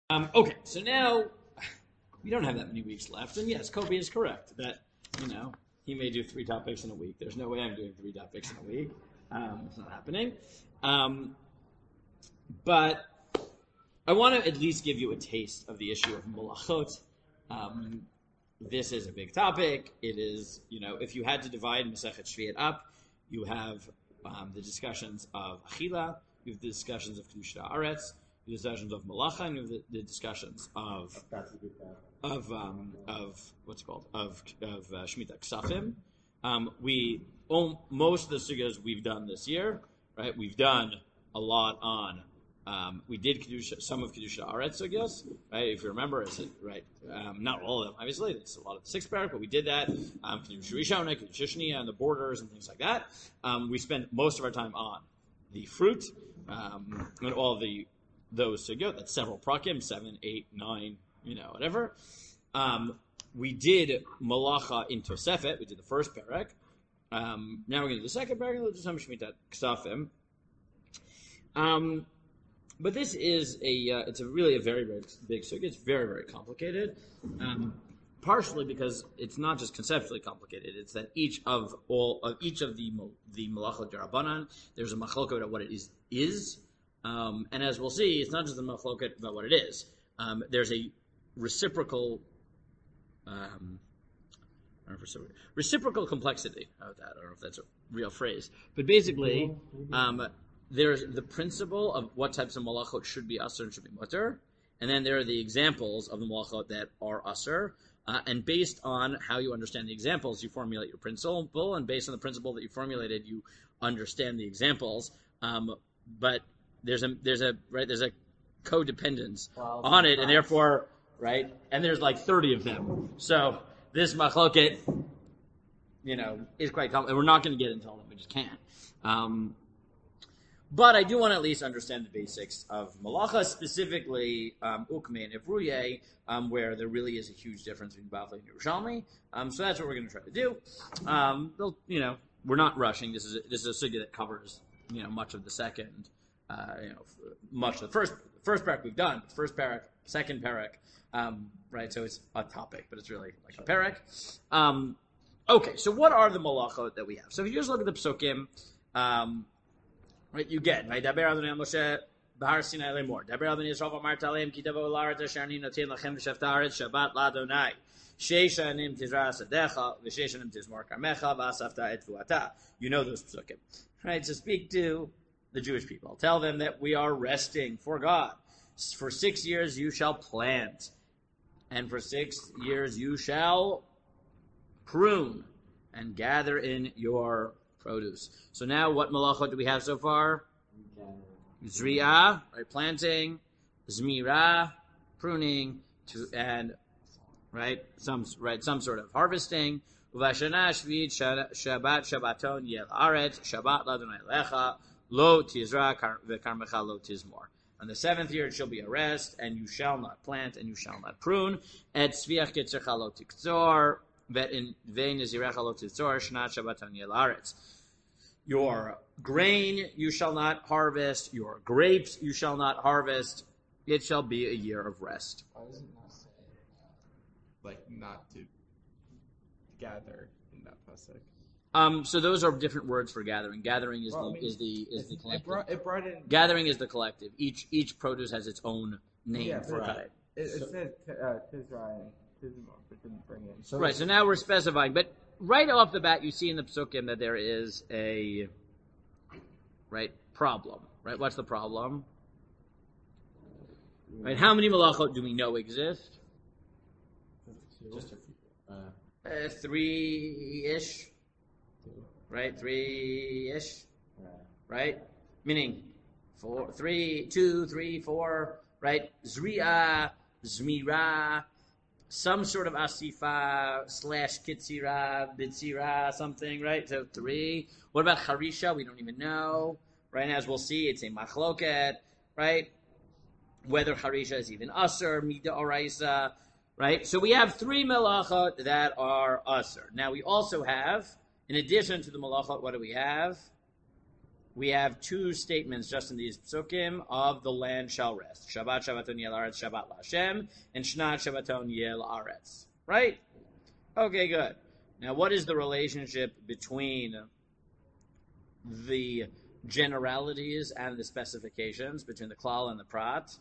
Okay, so now we don't have that many weeks left, and yes, Kobe is correct that he may do 3 topics in a week. There's no way I'm doing 3 topics in a week. It's not happening. But I want to at least give you a taste of the issue of malachot. This is a big topic. It is, if you had to divide Masechet Shvi'at up, you have the discussions of Achila, you have the discussions of Kedusha Haaretz, the discussions of Malacha, and you have the discussions of what's it called of Shemitah Ksafim. Most of the sugyas we've done this year, right? We've done a lot on. We did some of Kedusha Haaretz sugyas, right? If you remember, right? Not all of them, obviously. It's a lot of the 6th parak, but we did that. Kedusha Rishona, Kedusha Shniya, and the borders and things like that. We spent most of our time on the fruit and all those sugyot. That's several prakim, 7, 8, 9, whatever. We did Malacha in Tosefet. We did the first parak. Now we're going to do the second parak, and we'll do some Shemitah Ksafim. But this is it's really a very, very big sugya. It's very, very complicated. Partially because it's not just conceptually complicated. It's that each of the malachot derabanan, there's a machloket about what it is. And as we'll see, it's not just a machloket about what it is. There's a reciprocal reciprocal complexity of that. I don't know if that's a real phrase. But basically, there's the principle of what types of malachot should be asur and should be mutter. And then there are the examples of the malachot that are asur. And based on how you understand the examples, you formulate your principle. And based on the principle that you formulated, you understand the examples. But there's a codependence on it, and therefore, right? And there's like 30 of them. So this machloket, is quite complex. And we're not going to get into all of them. We just can't. But I do want to at least understand the basics of malacha, specifically ukme and ivruye, where there really is a huge difference between Bavli and Yerushalmi. So that's what we're going to try to do. We're not rushing. This is a sugya that covers much of the second, much of the first parak we've done. First parak, second parak, right? So it's a topic, but it's really like a parak. Okay, so what are the malachot that we have? So if you just look at the psukim. Right, you get Vaydaber Adonai Moshe Bahar Sinai Lemor. Daber Adonai Yisrael Amart Aleim Ki Tavo La'aretz Asher Ani Noten Lachem V'Shefta Haaretz Shabbat L'Adonai. Sheisha Anim Tizra Sadecha V'Sheisha Anim Tizmor Karmecha V'Asafta Et Vuata. You know those psukim, right? So speak to the Jewish people. Tell them that we are resting for God. For 6 years you shall plant, and for 6 years you shall prune and gather in your produce. So now, what malachot do we have so far? Zri'ah, right, planting, Zmira, pruning, and some sort of harvesting. Uvashana shvit Shabbat Shabbaton yel aretz Shabbat ladonai lecha lo tizra v'karmecha lo tizmor. On the 7th year it shall be a rest, and you shall not plant, and you shall not prune. Et tzviach ketzercha lo tiktzor. Your grain you shall not harvest, your grapes you shall not harvest. It shall be a year of rest. Why does it not say, not to gather in that pasuk? So those are different words for gathering. Gathering is the collective. Gathering is the collective. Each produce has its own name for it. It said Tizra. Right, so now we're specifying, but right off the bat, you see in the psukim that there is a problem. Right, what's the problem? Right, how many malachot do we know exist? Just a few. 3-ish. Right, 3-ish. Right, meaning 4, 3, 2, 3, 4. Right, Zri'ah, Zmira. Some sort of asifa / kitzira, bitzira, something, right? So 3. What about charisha? We don't even know. Right, as we'll see, it's a machloket, right? Whether charisha is even asur, mida oraisa, right? So we have 3 malachot that are asur. Now we also have, in addition to the malachot, what do we have? we have two statements just in these psukim of the land shall rest. Shabbat Shabbaton Yel Aretz Shabbat LaHashem, and Shnat Shabbaton Yel Aretz. Right? Okay, good. Now, what is the relationship between the generalities and the specifications, between the klal and the prat?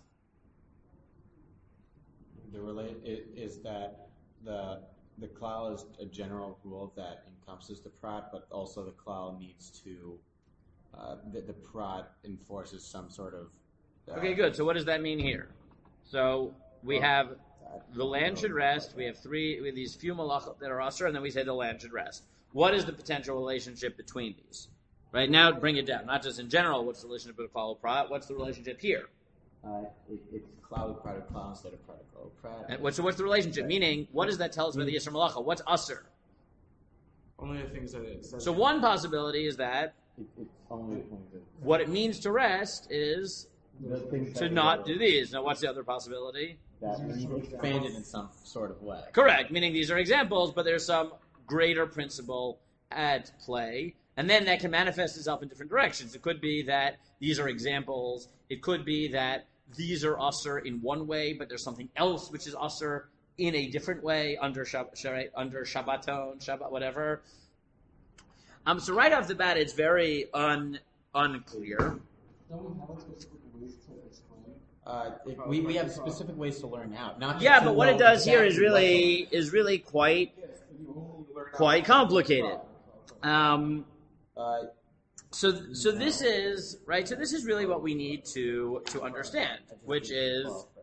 Is that the klal is a general rule that encompasses the prat, but also the klal needs to the prat enforces some sort of. Okay, good. So what does that mean here? So we have the land should rest. We have these few malachot that are asur, and then we say the land should rest. What is the potential relationship between these? Right now, bring it down. Not just in general. What's the relationship with klal and prat? What's the relationship here? It's klal with prat of klal instead of prat of klal prat. So what's the relationship? Meaning, what does that tell us about the yisur malacha? What's asur? Only the things that it says. So one possibility is that It's only the things that. what it means to rest is to not do these. Now, what's the other possibility? That expanded in some sort of way. Correct, meaning these are examples, but there's some greater principle at play, and then that can manifest itself in different directions. It could be that these are examples. It could be that these are usher in one way, but there's something else which is usher in a different way under Shabbaton, Shabbat, whatever. So right off the bat, it's very unclear. We have specific ways to learn out. Not Yeah, but what it does here is really quite complicated. So this is right. So this is really what we need to understand, which is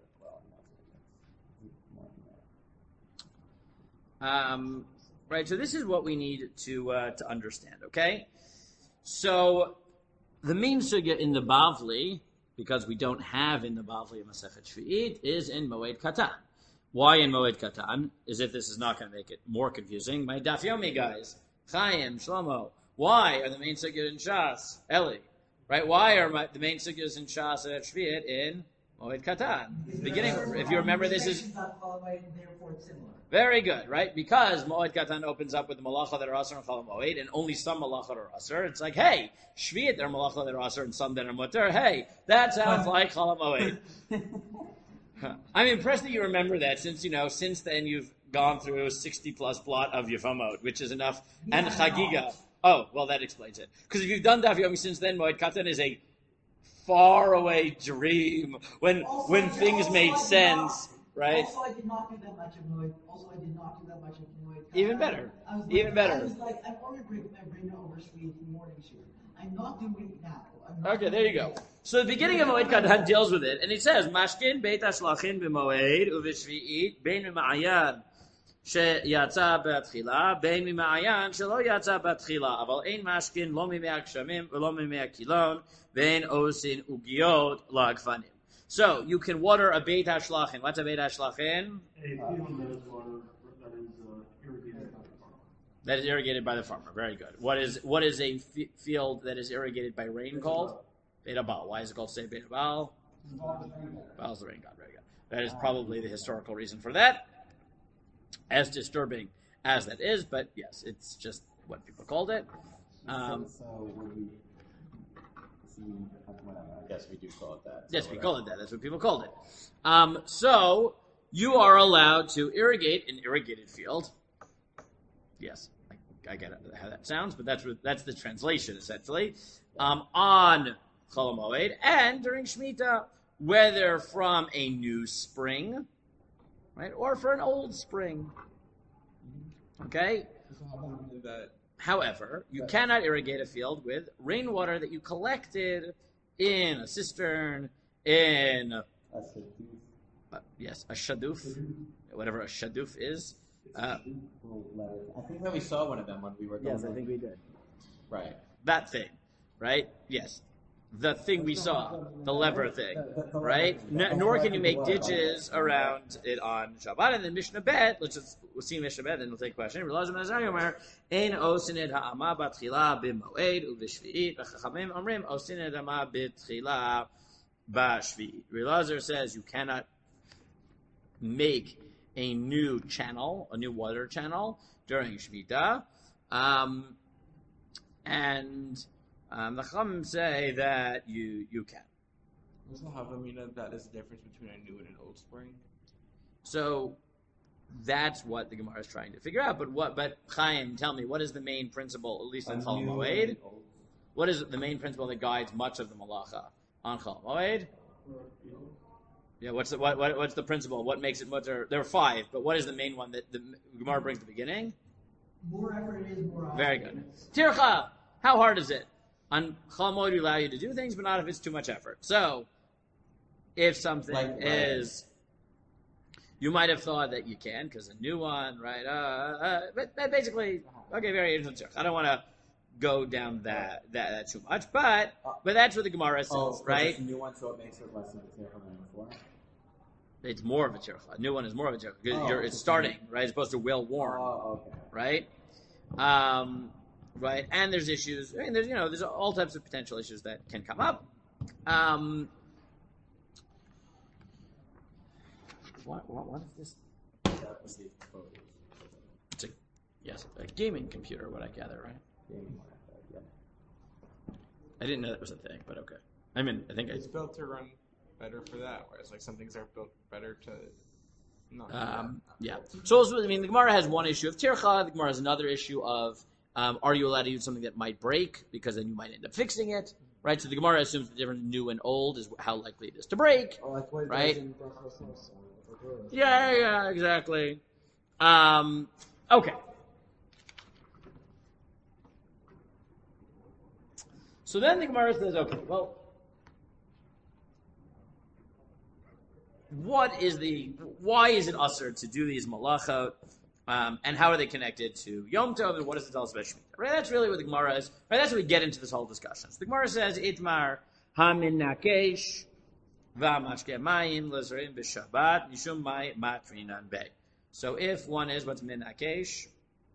right. So this is what we need to understand. Okay. So the main sugya in the Bavli, because we don't have in the Bavli a Masechet Shvi'it, is in Moed Katan. Why in Moed Katan? As if this is not going to make it more confusing. My Daf Yomi guys, Chaim, Shlomo. Why are the main sugyas in Shas? Eli. Right? Why are the main sugyas in Shas and Shvi'it in Moed Katan? Beginning, if you remember, this is very good, right? Because Moed Katan opens up with the malacha that are asur and Chol Moed, and only some malacha are asur. It's like, hey, Shvi'it, there are malacha that are asur and some that are mutter. Hey, that sounds like Chol Moed. I'm impressed that you remember that, since then you've gone through a 60+ plot of Yevamot, which is enough, and Chagiga. Oh, well, that explains it. Because if you've done Daf Yomi since then, Moed Katan is a faraway dream when things made sense, right? Also, I did not do that much of Moed. Even better. I was like, I'm only breaking my brain over Shvi'it in mornings here. I'm not doing it now. Okay, there you go. So the beginning of Moed Katan deals with it, and it says, Mashkin beit hashlachin b'moed uv'shvi'it bein mima'ayan שיצא בתחילה, בין ממעיין שלא יצא בתחילה, אבל אין משכין לא מימי הגשמים ולא מימי הקילון, ואין עושים עוגיות לגפנים. So, you can water a beit hashlachin. What's a beit hashlachin? A field that is water that is irrigated by the farmer. Very good. What is a field that is irrigated by rain called? Beit Abal. Why is it called say Beit Abal? Baal is the rain god. Very good. That is probably the historical reason for that. As disturbing as that is, but yes, it's just what people called it. Yes, we do call it that. Yes, we call it that. That's what people called it. So you are allowed to irrigate an irrigated field. Yes, I get how that sounds, but that's the translation essentially. On Chol Moed and during Shemitah, whether from a new spring, right, or for an old spring. Okay? However, you cannot irrigate a field with rainwater that you collected in a cistern, in a shaduf, whatever a shaduf is. I think that we saw one of them when we were going. Yes, I think we did. Right. That thing, right? Yes. The thing we saw, the lever thing, right? Nor can you make ditches around it on Shabbat. And then Mishnah Bet, we'll see Mishnah Bet, then we'll take a question. Ein osined ha'ama batchila b'moed u'b'shvi'it v'chachamim omrim osined ha'ama b'tchila b'shvi'it. Elazar says you cannot make a new channel, a new water channel during Shemitah, The Chum say that you can. What's the Havamina that is the difference between a new and an old spring? So that's what the Gemara is trying to figure out. But Chaim, tell me, what is the main principle, at least in Chol Moed? What is the main principle that guides much of the Malacha on Chol Moed? Yeah, what's the principle? What makes it mutter? There are 5, but what is the main one that the Gemara brings at the beginning? More effort is more often. Very good. Tircha, how hard is it? On Chol Moed, we allow you to do things, but not if it's too much effort. So, if something is, you might have thought that you can, because a new one, right? But basically, okay, very interesting. I don't want to go down that too much, but that's what the Gemara says, right? It's a new one, so it makes it less of a tircha than before. It's more of a tircha. A new one is more of a tircha because it's starting, right? It's supposed to well warm, Okay. right? Right, and there's issues. I mean, there's all types of potential issues that can come up. What is this? It's a gaming computer. What I gather, right? I didn't know that was a thing, but okay. I mean, I think It's built to run better for that, whereas like some things are built better to not. Do that. yeah. So also, I mean, the Gemara has one issue of tircha. The Gemara has another issue of are you allowed to use something that might break because then you might end up fixing it, right? So the Gemara assumes the difference in new and old is how likely it is to break, right? Yeah, exactly. Okay. So then the Gemara says, okay, well, why is it usher to do these malachot, and how are they connected to Yom Tov, and what does it tell us about Shemitah? Right, that's really what the Gemara is. Right, that's what we get into this whole discussion. So the Gemara says, Itmar hamin nakesh v'amashke mayim l'zrein b'Shabbat mishum may matrinan be. So if one is what's min nakesh,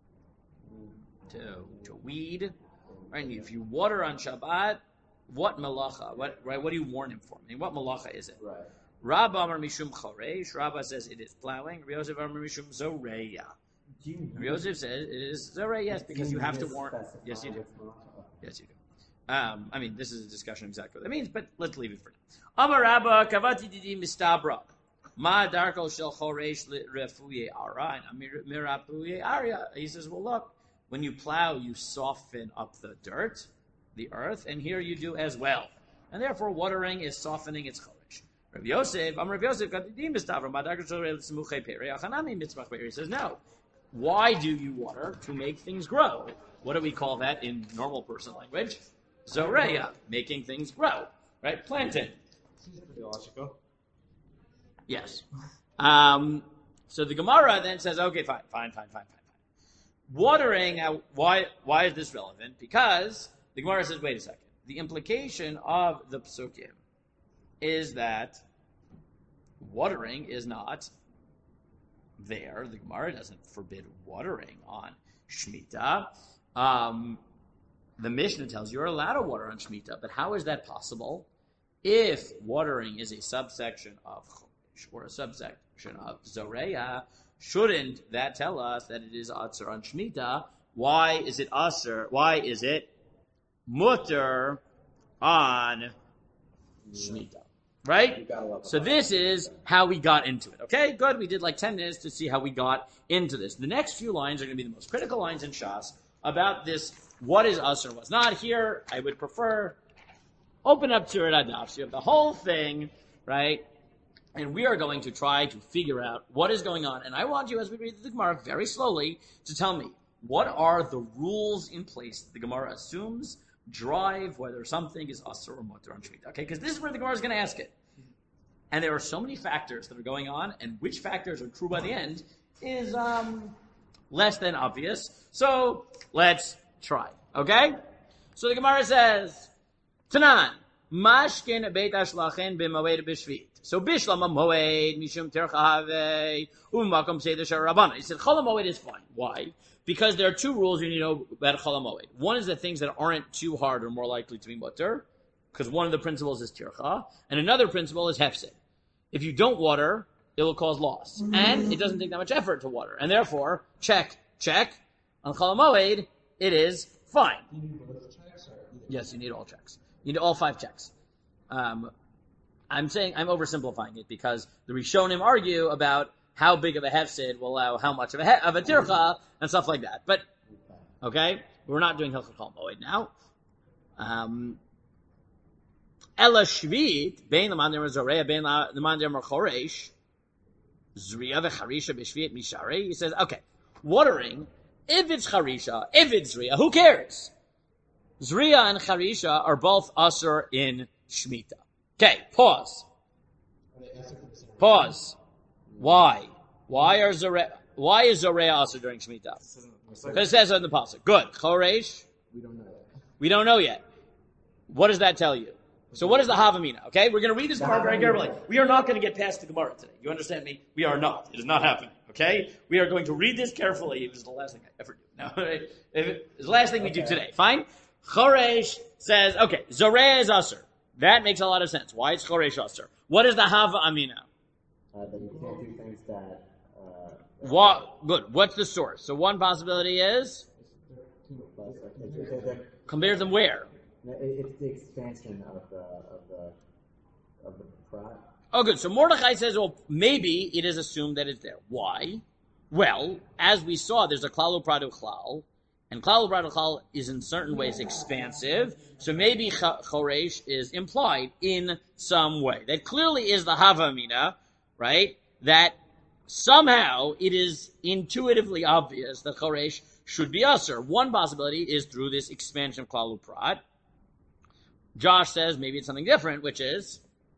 to weed, right? And if you water on Shabbat, what malacha? What do you warn him for? I mean, what malacha is it? Right. Rabba Amar Mishum Choresh. Rabba says it is plowing. Rabbi Yosef Amar Mishum Zoreya. Rabbi Yosef says it is Zoreya, yes, because you have to warn. Yes, you do. Yes, you do. I mean, this is a discussion exactly what that means, but let's leave it for now. Amar Rabba Kavati Didi Mistabra. Ma Darko Shel Choresh Refuye Ara and Mirapuye Aria. He says, well, look, when you plow, you soften up the dirt, the earth, and here you do as well. And therefore, watering is softening its choresh. Rabbi Yosef, he says, no. Why do you water? To make things grow. What do we call that in normal person language? Zoreya, making things grow. Right? Planting. Theological. Yes. So the Gemara then says, okay, fine. Watering, why is this relevant? Because the Gemara says, wait a second. The implication of the Psukim is that watering is not there. The Gemara doesn't forbid watering on Shemitah. The Mishnah tells you're allowed to water on Shemitah, but how is that possible if watering is a subsection of Chodesh or a subsection of Zoreya? Shouldn't that tell us that it is Atzar on Shemitah? Why is it Atzar? Why is it Mutter on Shemitah? Right? So this is how we got into it. Okay, good. We did like 10 minutes to see how we got into this. The next few lines are going to be the most critical lines in Shas about this, what is Aser and what's not. Here, I would prefer open up to it Adaf. So you have the whole thing, right? And we are going to try to figure out what is going on. And I want you, as we read the Gemara very slowly, to tell me, what are the rules in place that the Gemara assumes drive whether something is Asur or Mutter on Shemitah. Okay, because this is where the Gemara is going to ask it. And there are so many factors that are going on, and which factors are true by the end is less than obvious. So let's try. Okay? So the Gemara says, Tanan, Mashkin beit ashlachen b'moed b'shvit. So bishlam moed mishum terchave umakom seder sharabana. He said chol moed is fine. Why? Because there are two rules you need to know about chol moed. One is that things that aren't too hard are more likely to be mutter, because one of the principles is tircha, and another principle is hefsed. If you don't water, it will cause loss, and it doesn't take that much effort to water, and therefore, check on chol moed, it is fine. Yes, you need all checks. You need all 5 checks. I'm saying I'm oversimplifying it because the Rishonim argue about how big of a hefsid will allow how much of a tircha and stuff like that. But okay, we're not doing Hilchot Chol Moed now. Ela Shvit bein l'mandir Zoreya bein l'mandir Choresh Zriya v'Charisha b'Shvit Misharei. He says, okay, watering. If it's Charisha, if it's Zriya, who cares? Zriya and Charisha are both usher in Shemitah. Okay, pause. Pause. Why? Why is Zoreya usher during Shemitah? Because it says so in the pasuk. Good. Choresh? We don't know yet. What does that tell you? So what is the Havamina? Okay, we're going to read this Gemara very carefully. We are not going to get past the Gemara today. You understand me? We are not. It is not happening. Okay? We are going to read this carefully. It was the last thing I ever do. No, it's the last thing we do today. Fine? Choresh says, okay, Zoreya is usher. That makes a lot of sense. Why is Choresh usher? What is the Havamina? That you can't do things that... What? Good. What's the source? So one possibility is... Compare them where? It's the expansion of the prat. Oh, good. So Mordechai says, well, maybe it is assumed that it's there. Why? Well, as we saw, there's a klal u'prat u'chlal, and klal u'prat u'chlal is in certain ways expansive. So maybe Choresh is implied in some way. That clearly is the Havamina, right? That somehow it is intuitively obvious that Choresh should be usher. One possibility is through this expansion of klal u'prat. Josh says maybe it's something different, which is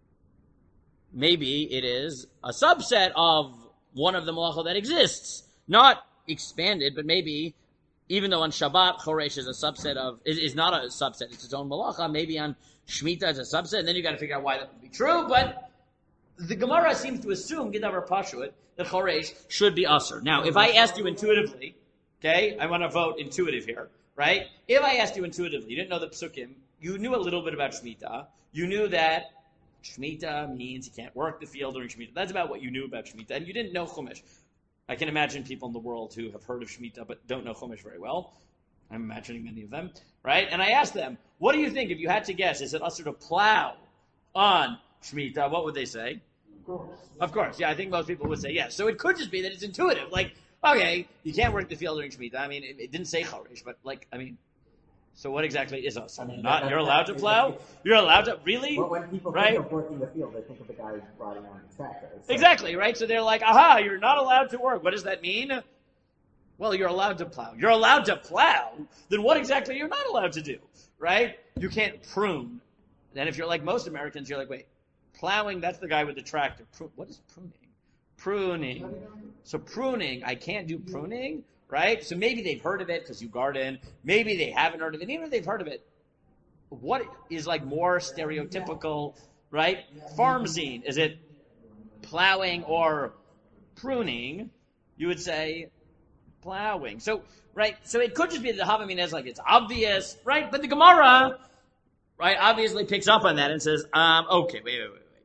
maybe it is a subset of one of the malacha that exists. Not expanded, but maybe even though on Shabbat Choresh is a subset of, is not a subset, it's its own malacha, maybe on Shemitah it's a subset, and then you got to figure out why that would be true, but the Gemara seems to assume, Gidavar Pashut, that Choresh should be usher. Now, if I asked you intuitively, okay, I want to vote intuitive here, right? If I asked you intuitively, you didn't know the psukim, you knew a little bit about Shemitah. You knew that Shemitah means you can't work the field during Shemitah. That's about what you knew about Shemitah. And you didn't know Chumash. I can imagine people in the world who have heard of Shemitah but don't know Chumash very well. I'm imagining many of them, right? And I asked them, what do you think if you had to guess? Is it usher to plow on Shemitah? What would they say? Of course. Yeah, I think most people would say yes. So it could just be that it's intuitive. Like, okay, you can't work the field during Shemitah. I mean, it didn't say Choresh, but like, I mean, so what exactly is us? I mean, you're allowed to plow? You're allowed to, really? But when people right? think of working the field, they think of the guy riding on the tractor. So. Exactly, right? So they're like, aha, you're not allowed to work. What does that mean? Well, you're allowed to plow. You're allowed to plow? Then what exactly you're not allowed to do, right? You can't prune. And if you're like most Americans, you're like, wait, plowing, that's the guy with the tractor. What is pruning? Pruning. So pruning, I can't do pruning? Right? So maybe they've heard of it because you garden. Maybe they haven't heard of it. Even if they've heard of it, what is like more stereotypical, right? Farm scene. Is it plowing or pruning? You would say plowing. So, right? So it could just be that the Havamina is like it's obvious, right? But the Gemara, right, obviously picks up on that and says, okay, wait.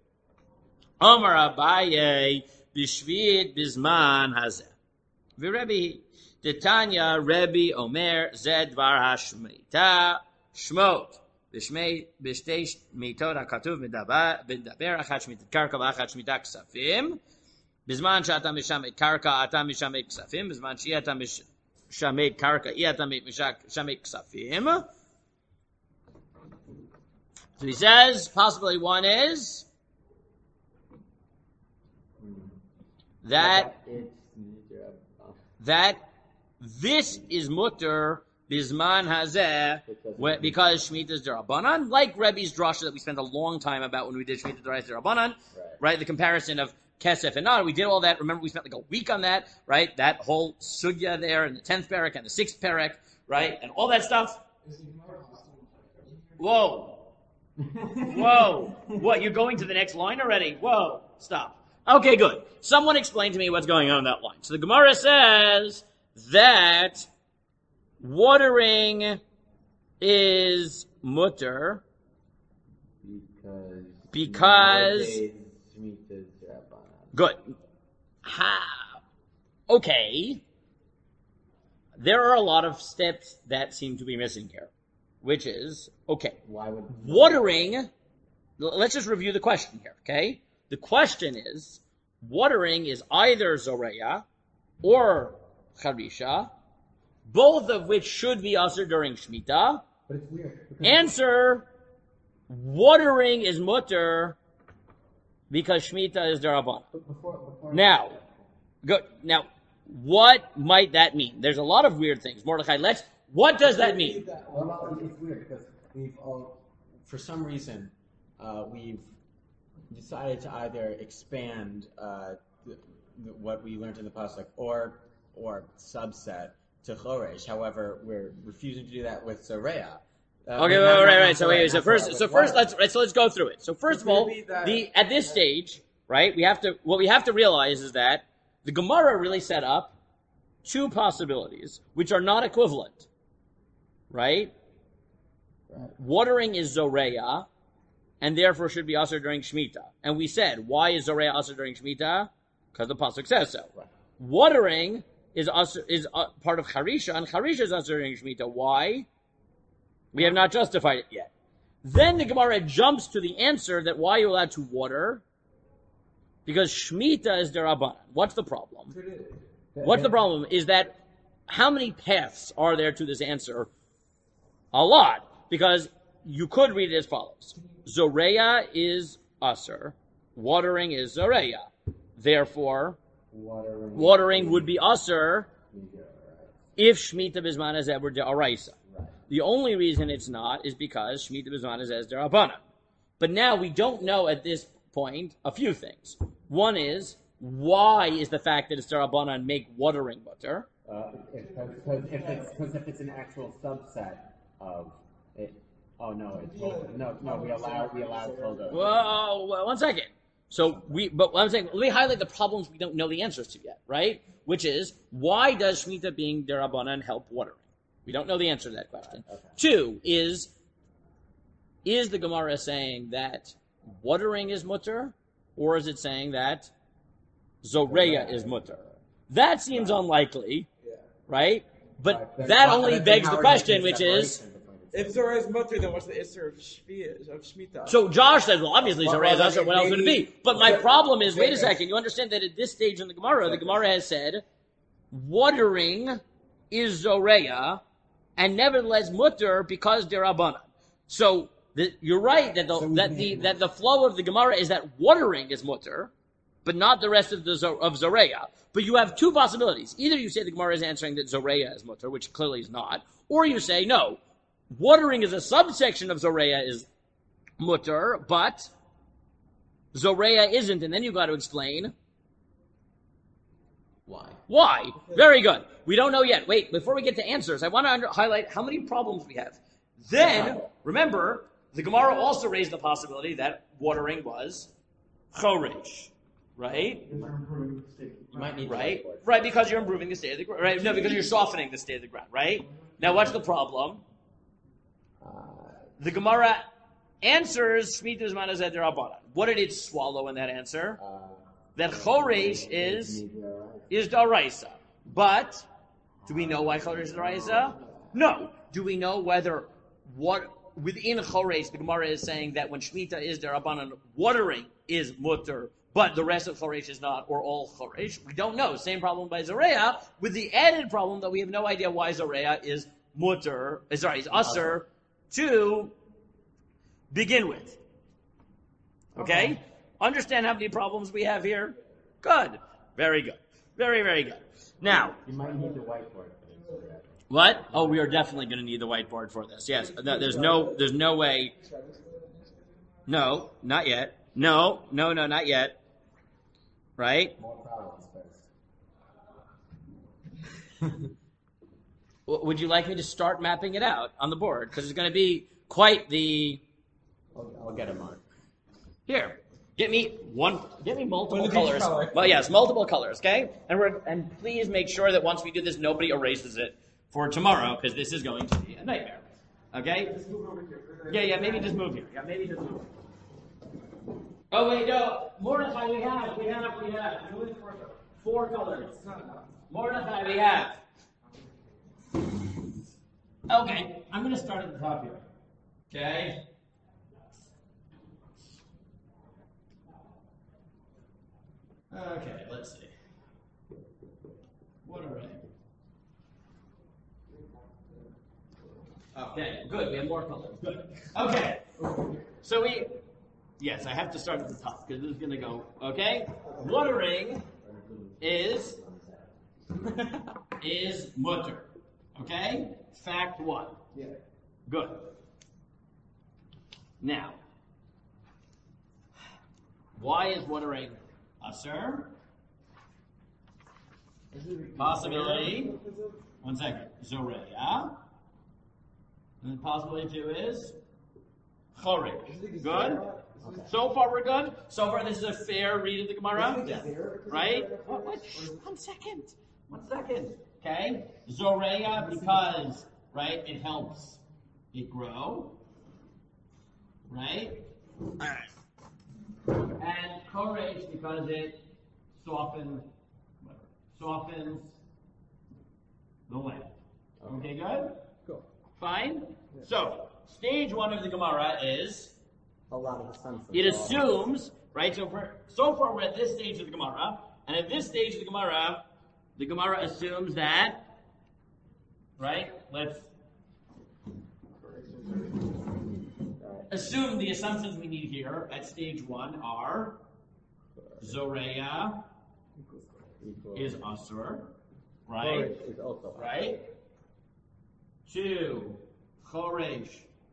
Omar Abaye b'shvit bizman hazeh. V'Rebbe Titania Rebbe Omer Zed Dvar HaShmita Shmot B'shtei Shmitot HaKatuv B'daber Achat Shmitat Karka V'achat Shmitat Ksafim B'zman she'ata mishamet Karka ata mishamet Ksafim B'zman she'ata mishamet Karka i'ata mishamet Ksafim. So he says, possibly one is that this is mutter bisman hazeh because Shemitah is derabanan, like Rebbe's drasha that we spent a long time about when we did Shemitah derabanan, right? The comparison of kesef and not. We did all that. Remember, we spent like a week on that, right? That whole sugya there in the 10th parak and the 6th parak, right? And all that stuff. Whoa. What? You're going to the next line already? Whoa. Stop. Okay, good. Someone explain to me what's going on in that line. So the Gemara says that watering is mutter because good. Okay. There are a lot of steps that seem to be missing here. which is, okay, Why would watering, let's just review the question here, okay? The question is, watering is either Zoreya or Charisha, both of which should be usher during Shemitah. But it's weird. Answer, watering is mutter because Shemitah is Daraban. Before Now, good. Now, what might that mean? There's a lot of weird things. Mordechai, what does that mean? Well, it's weird because we've all, for some reason, we've decided to either expand what we learned in the pasuk or subset to Choresh. However, we're refusing to do that with Zoreya. Okay, right. So first, let's go through it. So first of all, at this stage, right, what we have to realize is that the Gemara really set up two possibilities, which are not equivalent, right? Watering is Zoreya, and therefore should be usher during Shemitah. And we said, why is Zoreya usher during Shemitah? Because the pasuk says so. Right. Watering is part of Charisha, and Charisha is usher during Shemitah. Why? We have not justified it yet. Then the Gemara jumps to the answer that why you're allowed to water, because Shemitah is derabanan. What's the problem? What's the problem is that how many paths are there to this answer? A lot, because you could read it as follows. Zoreya is usher. Watering is Zoreya. Therefore, watering would be usher if Shemitah Bizman is ever de'araisa. The only reason it's not is because Shemitah Bizman is as derabanan. But now we don't know at this point a few things. One is, why is the fact that it's derabanan make watering mutter? Because if it's an actual subset of it. Oh no! We allow Kodo. Whoa, 1 second. But I'm saying, let me highlight the problems we don't know the answers to yet, right? Which is, why does Shemitah being derabanan help watering? We don't know the answer to that question. Okay. Two is the Gemara saying that watering is mutter, or is it saying that Zoreya is mutter? That seems unlikely, right? But that only begs the question, which is, if Zoreya is mutter, then what's the Isser of Shemitah? So Josh says, well, obviously Zoreya is usher, what else would it be? But my problem is, wait a second, you understand that at this stage in the Gemara has said, watering is Zoreya, and nevertheless mutter because derabanan. So you're right that the flow of the Gemara is that watering is mutter, but not the rest of Zoreya. But you have two possibilities. Either you say the Gemara is answering that Zoreya is mutter, which clearly is not, or you say no, watering is a subsection of Zoreya is mutter, but Zoreya isn't, and then you've got to explain why. Very good. We don't know yet. Wait, before we get to answers, I want to highlight how many problems we have. Then, remember, the Gemara also raised the possibility that watering was choresh, right? You might need right, because you're improving the state of the ground. Right? No, because you're softening the state of the ground. Right? Now, what's the problem? The Gemara answers Shemitah Bizman is derabanan. What did it swallow in that answer? That choresh is daraisa. But do we know why choresh is daraisa? No. Do we know whether within choresh the Gemara is saying that when Shemitah is derabanan, watering is mutter, but the rest of choresh is not, or all choresh? We don't know. Same problem by Zoreya, with the added problem that we have no idea why Zoreya is mutter, is usher to begin with. Okay? Understand how many problems we have here? Good. Very good. Very, very good. Now, you might need the whiteboard for this. What? Oh, we are definitely going to need the whiteboard for this. Yes. There's no way. No, not yet. No, not yet. Right? More problems first. Would you like me to start mapping it out on the board? Because it's going to be quite the... I'll get them on. Here. Get me multiple colors. Well, yes, multiple colors, okay? And please make sure that once we do this, nobody erases it for tomorrow, because this is going to be a nightmare. Okay? Yeah, maybe just move here. Oh, wait, no. Mordechai, we have. Four colors. Mordechai, we have. Okay, I'm going to start at the top here. Okay? Okay, let's see. What are they? Okay, good. We have more colors. Good. Okay. So yes, I have to start at the top because this is going to go. Okay. Watering is mutter. Okay. Fact one. Yeah. Good. Now, why is watering asur? Possibility. 1 second. Zoreya. And the possibility two is choresh. Good? So far we're good? So far this is a fair read of the Gemara? Yeah. Right? What? 1 second. 1 second. Okay? Zoreya because, right, it helps it grow. Right? And choresh because it softens the land. Okay, good? Cool. Fine? So, stage one of the Gemara is, A lot of assumptions. it assumes, right, so far we're at this stage of the Gemara, and at this stage of the Gemara assumes that, right, let's assume the assumptions we need here at stage one are, Zoreya is asur, right? Is also Right? 2, choresh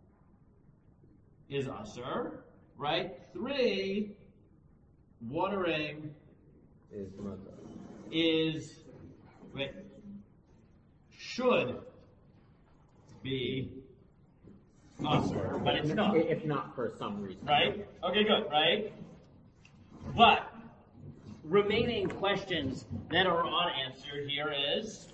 is asur, right? 3, watering is mutter. should be asur, but it's not. If not for some reason. Right? Okay, good, right? But remaining questions that are unanswered here is,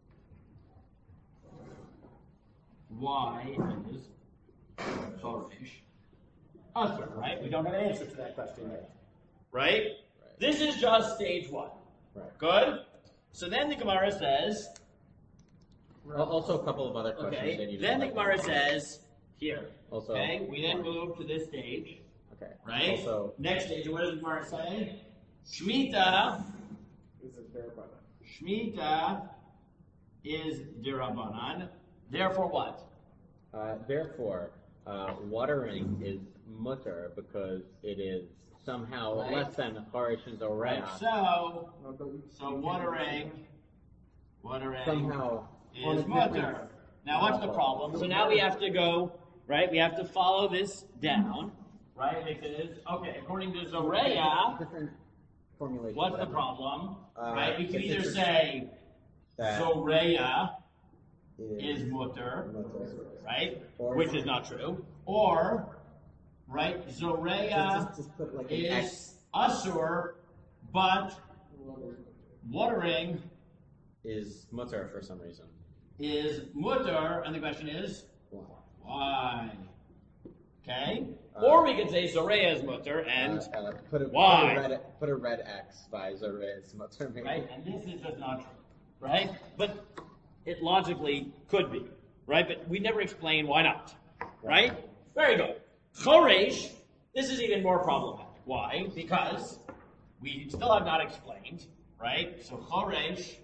why is choresh asur, right? We don't have an answer to that question yet. Right? This is just stage one. Right. Good? So then the Gemara says, Also, a couple of other questions. that okay, you then the just- Gemara says, here. Also, Okay, we then move to this stage. Okay. Right? Also, Next stage, what does the Gemara say? Shemitah Is it fair brother? Shemitah is dirabanan. Therefore, what? therefore, watering is mutter because it is somehow Right. less than chorish and zoreya. Right. So watering Somehow on is a mutter. different- Now, what's the problem? So now we have to go, right? We have to follow this down, right? Because okay, according to Zoreya, different formulation. what's the problem? Right? We can it's either just say that Zoreya is mutter, right? Which is not true. Or, right, Zoreya just put like an X. is asur, but watering Is mutter for some reason. is mutter, and the question is, why? Okay? Uh, Or we could say Zoreya is mutter, and, Put a, why? Put a red X by zoreya's mutter. Maybe. right? And this is just not true, right? But it logically could be, right? But we never explain why not, right? Very good. Choresh, this is even more problematic. Why? Because we still have not explained, right? So Choresh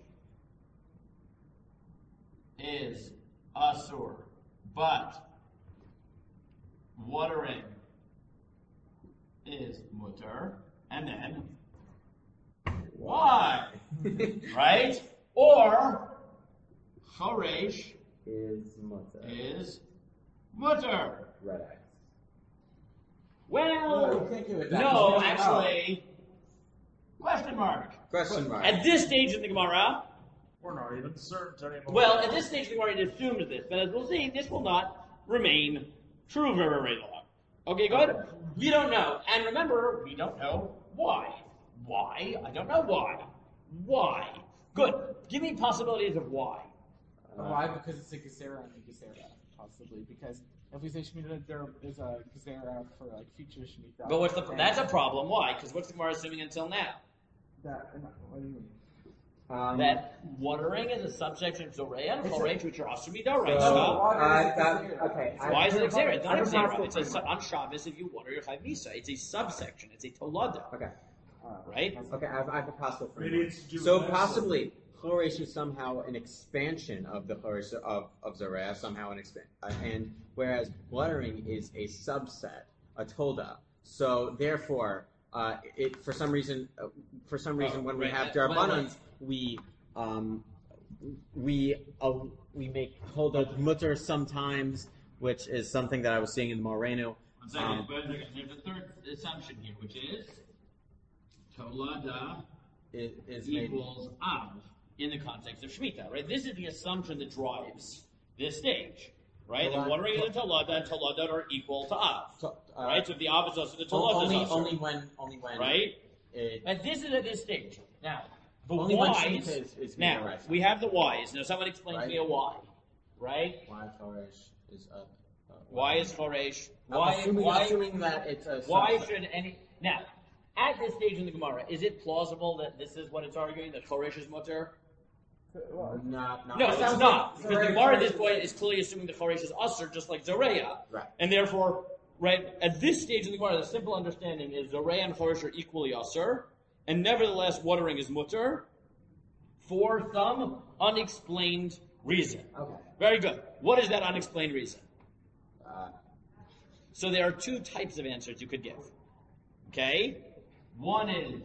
is asur, but watering is mutter, and then why? Right? Or Choresh Is mutter. is mutter. Red X. Well, you can't do it that no, way. actually, question mark. Question mark. At this stage in the Gemara, We're not even certain anymore. well, at this stage in the Gemara, it assumes this, but as we'll see, this will not remain true very, very long. Okay, good? We don't know. And remember, we don't know why. Why? I don't know why. Why? Good. Give me possibilities of why. Why? Because it's a Gezerah and a Gezerah, possibly. Because if we say Shemitah, there is a Gezerah for like future Shemitah. But what's the? and That's a problem. Why? Because what's the Gemara assuming until now? That, what do you mean? that watering is a subsection of Zoreya and Choresh, which are Asur Midoraisa. Okay. Why is it Xera? It's not Xera. It's on Shabbos if you water your Chayv Misa. It's a subsection. It's a Tolada. Okay. Right? Okay, I have a possible Maybe framework. it's to do So with possibly Choresh is somehow an expansion of the Choresh of Zoreya, somehow an and whereas watering is a subset, a Tolda. So therefore, for some reason when we right. have Darbanans, we make Tolda mutter sometimes, which is something that I was seeing in the Moreno. One second. There's a third assumption here, which is Tolada Is made. equals Av in the context of Shemitah, right? This is the assumption that drives this stage, right? The watering is a Tolada, and Tolada are equal to Av, right? So if the Av is also the Tolada is also, only when right? It, And this is at this stage. Now, the Only when Y's, Shemitah is now, Midoraisa. we have the Y's. Now, someone explain to Right. me a Y, right? why Choresh is Y is Choresh. assuming that it's a Why subset. should any... Now, at this stage in the Gemara, is it plausible that this is what it's arguing, that Choresh is mutter? Not No, it's not. Because the Gemara at this point is clearly assuming the Choresh is Usr, just like Zoreya. Right. And therefore, right, at this stage in the Gemara, the simple understanding is Zoreya and Choresh are equally Usr, and nevertheless, watering is mutter for some unexplained reason. Okay. Very good. What is that unexplained reason? Uh, So there are two types of answers you could give. Okay? One is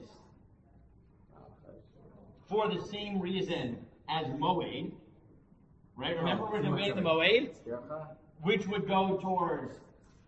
for the same reason as Moed. Right? Remember we're debating the Moed? Which would go towards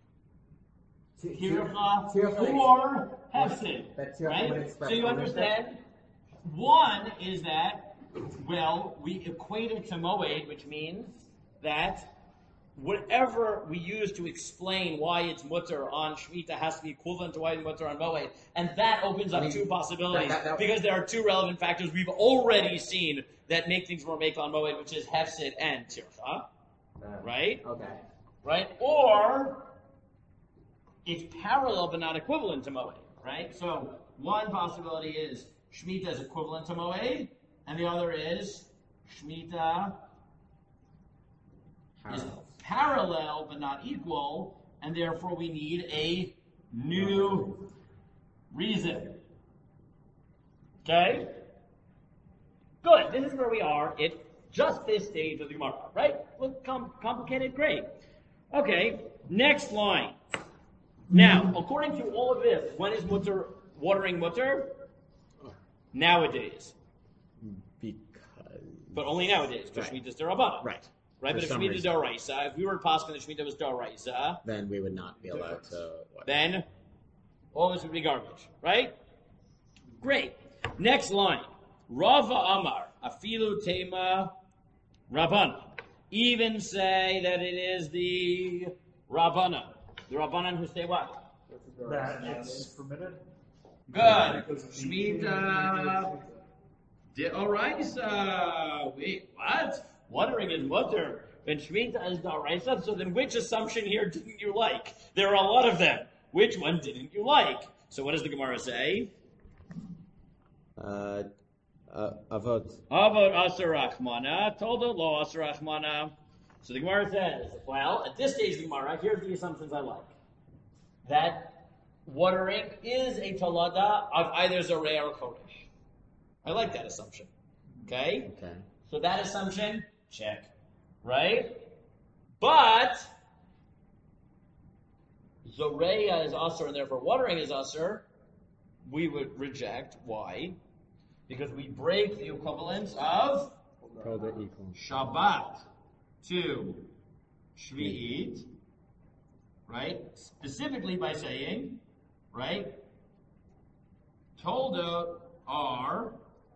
Tircha or Hefsid. That Tircha Right? would express So you ownership. understand? One is that, well, we equate it to Moed, which means that whatever we use to explain why it's mutter on Shemitah has to be equivalent to why it's mutter on Moed. And that opens up two possibilities. Because there are two relevant factors we've already seen that make things more make on Moed, which is Hefsid and Tircha. Right? Okay. Right? Or it's parallel but not equivalent to Moed. Right? So one possibility is Shemitah is equivalent to Moed, and the other is Shemitah is parallel but not equal, and therefore we need a new reason. Okay? Good. This is where we are at just this stage of the Gemara, right? Look, complicated? Great. Okay, next line. Now, according to all of this, when is mutter watering mutter? Nowadays. Because. But only nowadays, because Shemitah is D'Rabbanan. Right. Right, For but if some Shemitah is reason. D'Oraisa, if we were to pass on the Shemitah was D'Oraisa, Then we would not be allowed to. then all this would be garbage, right? Great. Next line. Rava Amar, Afilu Tema Rabbanan. Even say that it is the Rabbanan. The Rabbanan who say what? That it's permitted. Good. Shemitah D'Oraisa. Wait, what? Watering is mutter. When Shemitah is D'Oraisa, so then which assumption here didn't you like? There are a lot of them. Which one didn't you like? So what does the Gemara say? Avot. Avot Asar Rachmana, Tolda Lo Asar Rachmana. So the Gemara says, well, at this stage of the Gemara, here's the assumptions I like. That watering is a Tolada of either Zoreya or Kodesh. I like that assumption. Okay? Okay. So that assumption, check. Right? But Zoreya is Asar and therefore watering is Asar. We would reject. Why? Because we break the equivalence of Tolda equal. Shabbat to Shvi'it, right? Specifically by saying, right? Tolda are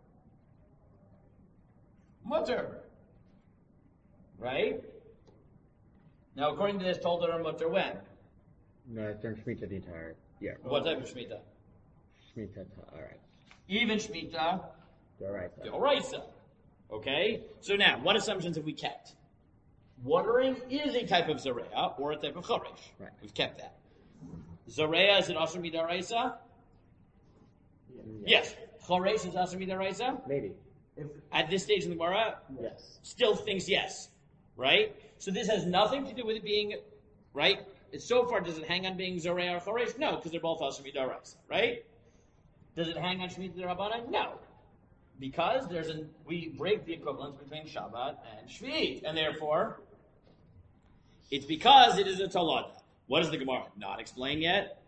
mutter, right? Now, according to this, Tolda are mutter when? No, it's during Shemitah the entire year. What type of Shemitah? Shemitah, alright. Even Shemitah, Alright. D'Oraisa. Okay? So now, what assumptions have we kept? Watering is a type of Zoreya or a type of Choresh. Right. We've kept that. Zoreya is an Asr Midaraisa? Yes. Choresh is Asr Midaraisa? Maybe. At this stage in the Gemara, Yes. still thinks yes, right? So this has nothing to do with it being, right? So far, does it hang on being Zorei or Choresh? No, because they're both also Midaraisa, right? Does it hang on Shemitah D'Rabbanan? No. Because we break the equivalence between Shabbat and Shvi'it, and therefore, it's because it is a Tolada. What does the Gemara not explain yet?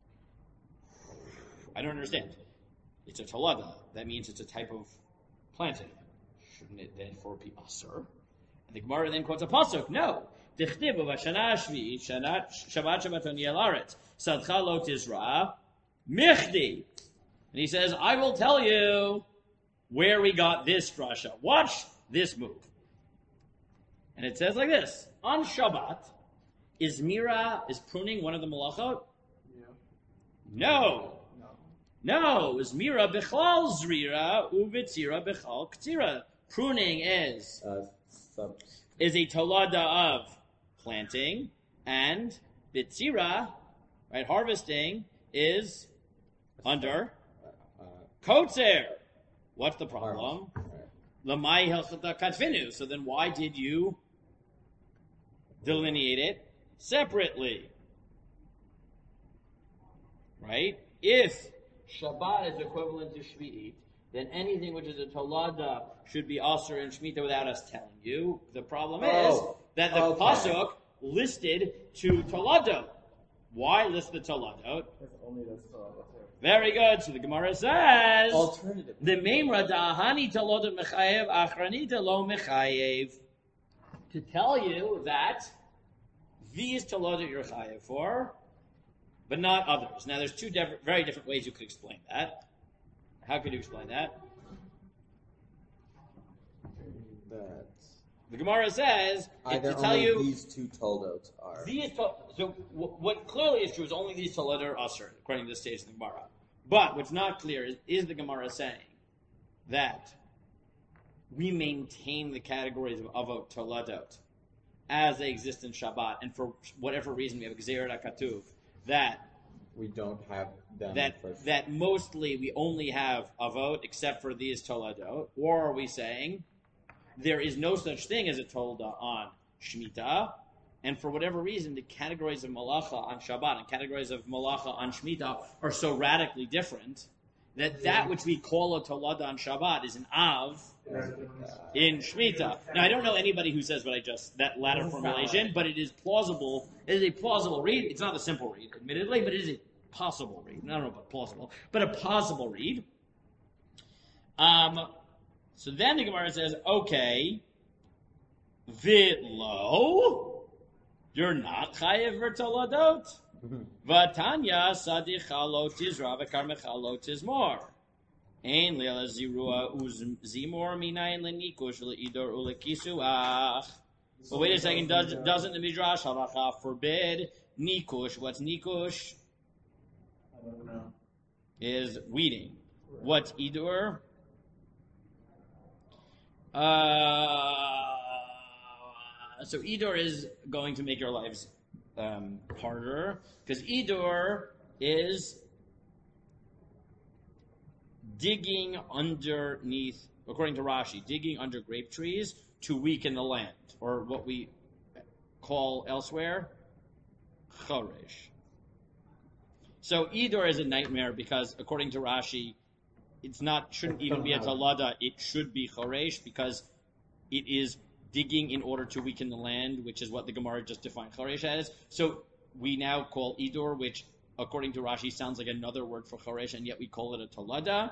I don't understand. It's a Tolada. That means it's a type of planting. Shouldn't it therefore be Asur? And the Gemara then quotes a pasuk. No. Dichtiv v'shana shvi'it Shabbat Shabbaton yel aretz sadcha lo tizra michdi. And he says, I will tell you where we got this drasha. Watch this move. And it says like this. On Shabbat, is pruning one of the malachot? No. No. Is mira b'chal zrira uvitzira b'chal ktira. Pruning is a tolada of planting, and bitzira, right, harvesting, is under kotzer. What's the problem? Lamai helchata katvinu. So then why did you delineate it separately? Right? If Shabbat is equivalent to Shvi'it, then anything which is a tolada should be asur in Shemitah without us telling you. The problem is that the pasuk listed two toladot. Why list the toladot? Only this Tolada. Very good. So the Gemara says, Alternative. the memra da'ahani tolodot mechayev, achranita lo mechayev. To tell you that these tolodot you're chayev for, but not others. Now there's two very different ways you could explain that. How could you explain that? The Gemara says Either to tell only you these two toldot are. so what clearly is true is only these toledot are usher, according to this stage of the Gemara. But what's not clear is the Gemara saying that we maintain the categories of avot toledot as they exist in Shabbat, and for whatever reason we have Gzeirah Katuv that We don't have them. that mostly we only have avot except for these toledot, or are we saying there is no such thing as a tolda on Shemitah, and for whatever reason, the categories of malacha on Shabbat and categories of malacha on Shemitah are so radically different that which we call a tolada on Shabbat is an av in Shemitah. Now, I don't know anybody who says that latter formulation, but it is plausible. It is a plausible read. It's not a simple read, admittedly, but it is a possible read. I don't know about plausible, but a possible read. So then the Gemara says, okay, Vitlo, you're not chayev v'toladot. Vatanya sadicha lo tizra v'karmecha lo tizmor. Ein le'ala zirua uzimor minayin le'nikush le'idor u'le'kisuach. But wait a second, doesn't the Midrash halacha forbid nikush? What's nikush? I don't know. Is weeding. What's idur? So Idor is going to make your lives harder, because Idor is digging underneath, according to Rashi, digging under grape trees to weaken the land, or what we call elsewhere, choresh. So Idor is a nightmare because, according to Rashi, shouldn't even be a talada. It should be choresh because it is digging in order to weaken the land, which is what the Gemara just defined choresh as. So we now call idor, which according to Rashi sounds like another word for choresh, and yet we call it a talada.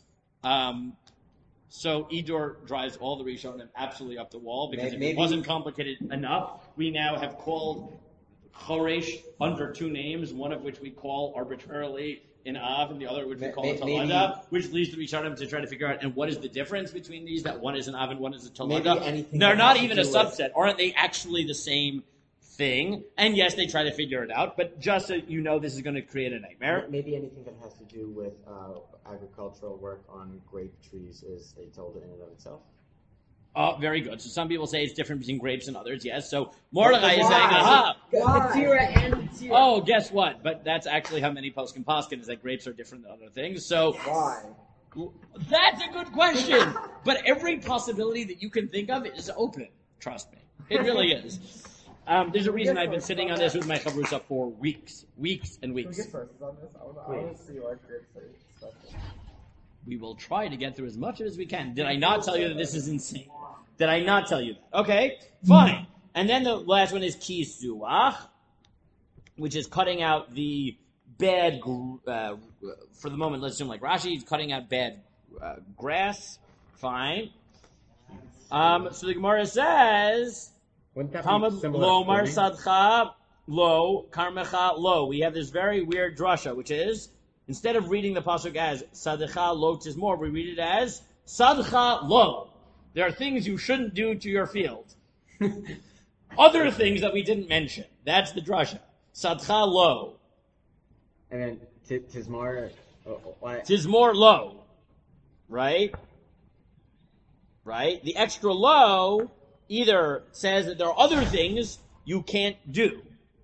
So idor drives all the Rishonim absolutely up the wall because if it wasn't complicated enough, we now have called choresh under two names, one of which we call arbitrarily in Av, and the other which we call a Talada, which leads the Rishonim to try to figure out, and what is the difference between these, that one is an Av and one is a Talada? They're not even a subset. Aren't they actually the same thing? And yes, they try to figure it out, but just so you know, this is going to create a nightmare. Maybe anything that has to do with agricultural work on grape trees is a Talda in and of itself. Oh, very good. So some people say it's different between grapes and others, yes. So Mordechai is saying, aha! Oh, guess what? But that's actually how many poskin is that grapes are different than other things. So why? That's a good question. But every possibility that you can think of is open. Trust me. It really is. There's a reason I've been sitting on this with my chavrusa for weeks and Can we weeks. get sources on this? I want to see like your stuff. We will try to get through as much as we can. Did I not tell you that this is insane? Did I not tell you that? Okay, fine. And then the last one is kisuach, which is cutting out the bad, for the moment, let's assume like Rashi is cutting out bad grass. Fine. So the Gemara says, Wouldn't that Talmud be similar lo to mar pruning? sadcha lo karmecha lo. We have this very weird drasha, which is instead of reading the pasuk as sadcha lo tizmor, we read it as sadcha lo. There are things you shouldn't do to your field. Other things that we didn't mention. That's the drasha. Sadcha lo. And then Tizmor. Why? Tizmor lo. Right? Right? The extra lo either says that there are other things you can't do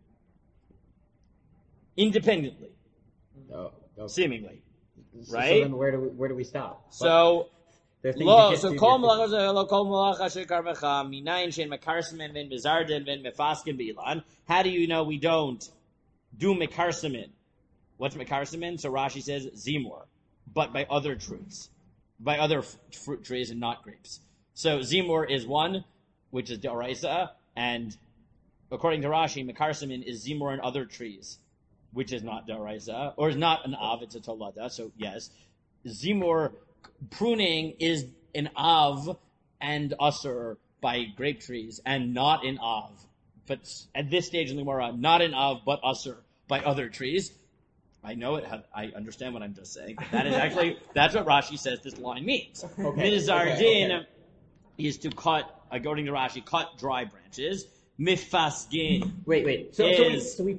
independently, Oh, okay. seemingly. So Right? then where do we stop? So, There are things lo, you can't so do kol to your field. malacha lo kol malacha shekar mecha minayin shein mekarsamin ven mezardin ven mefaskin b'ilan. How do you know we don't do mekarsamin? What's mekarsamin? So Rashi says zimor, but by other trees, by other fruit trees and not grapes. So zimor is one, which is deoraisa, and according to Rashi, mekarsamin is zimor and other trees, which is not deoraisa, or is not an av, it's a tolada. So yes, zimor pruning is an av and usher by grape trees, and not an av. But at this stage in the Gemara, not an av, but usher by other trees. I know it. I understand what I'm just saying. But that is actually that's what Rashi says this line means. Mizardin is to cut, according to Rashi, cut dry branches. Mifasgin. Wait. Is- So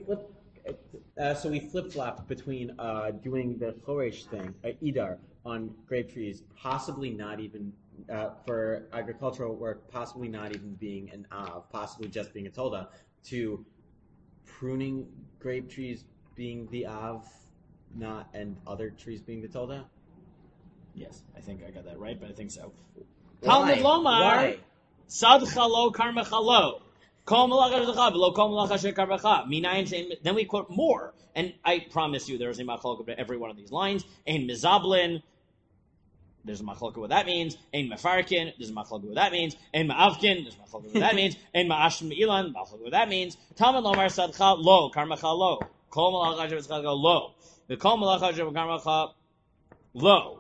we flip flop between doing the choresh thing, idar on grape trees, possibly not even for agricultural work, possibly not even being an av, possibly just being a tolda, to pruning grape trees being the av, not and other trees being the tolda. Yes, I think I got that right, but I think so. Why? Talmud Lomar, Why? Sadcha lo karmecha lo. Kol malacha shekar v'lo kol malacha shekar b'cha. Minayin shein. Then we quote more, and I promise you, there is a machlok about every one of these lines. Ein mizablin. There's a machlok what that means. Ein mefarkin. There's a machlok what that means. Ein ma'avkin. There's a machlok what that means. Ein ma'ashim me'ilan. Machlok what that means. Talmud Lomar Sadcha lo karmecha lo. Kol malacha shekar lo. The kol malacha shekar b'cha lo.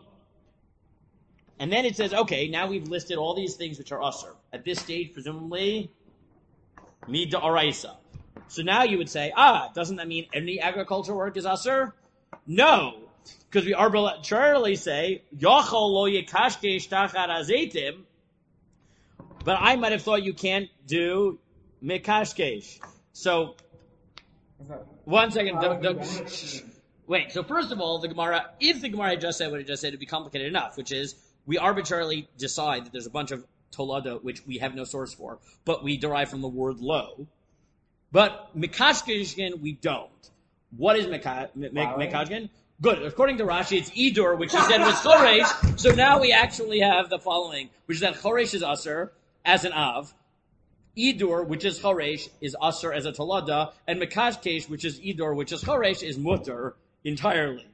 And then it says, okay, now we've listed all these things which are usher. At this stage, presumably, mida araisa. So now you would say, doesn't that mean any agricultural work is usher? No, because we arbitrarily say, Yochol lo yekashkesh tachat azeitim, but I might have thought you can't do mikashkesh. So, one second, wait, so first of all, the Gemara, if the Gemara had just said what it just said, it'd be complicated enough, which is, we arbitrarily decide that there's a bunch of tolada which we have no source for, but we derive from the word lo. But mikashkishkin, we don't. What is mikashkin? Good. According to Rashi, it's idur, which he said was choresh. So now we actually have the following, which is that choresh is aser as an av. Idur, which is choresh, is aser as a tolada, and mikashkesh, which is idur, which is choresh, is mutter entirely.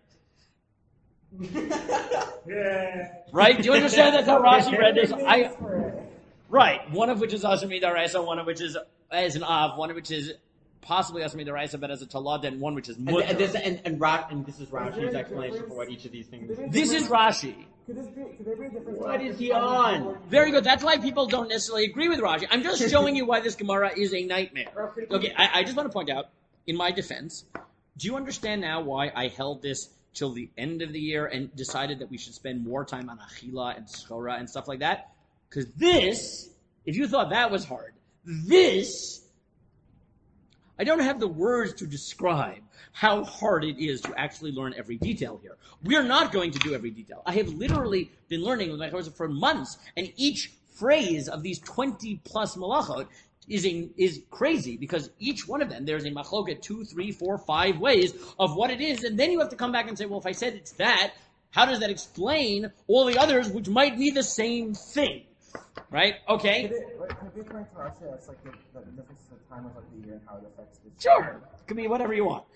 Yeah. Right? Do you understand that's how Rashi read this? Right. One of which is Asher Midaraisa, one of which is as an Av, one of which is possibly Asher Midaraisa, but as a Talad, and one which is Mutter. And this is Rashi's explanation for what each of these things is. This is Rashi. Could there be a difference? What is he on? Very good. That's why people don't necessarily agree with Rashi. I'm just showing you why this Gemara is a nightmare. Okay, I just want to point out, in my defense, do you understand now why I held this till the end of the year and decided that we should spend more time on Achila and Schora and stuff like that? Because this, if you thought that was hard, this, I don't have the words to describe how hard it is to actually learn every detail here. We are not going to do every detail. I have literally been learning with my course for months, and each phrase of these 20 plus malachot is crazy, because each one of them, there's a machloket 2, 3, 4, 5 ways of what it is, and then you have to come back and say, well, if I said it's that, How does that explain all the others, which might be the same thing? Right? Okay. Could it be according to Rashi, that's like the difference in the time of like the year and how it affects this? Sure. Could be whatever you want.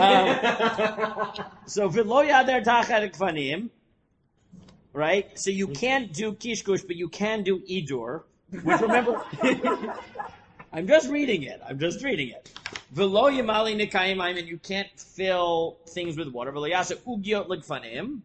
So, v'lo yader tachat kfanim, right? So you can't do kishkush, but you can do idur. Which, remember, I'm just reading it. V'lo yamali nikayim, and you can't fill things with water. V'lo yasa ugiot l'kfanim.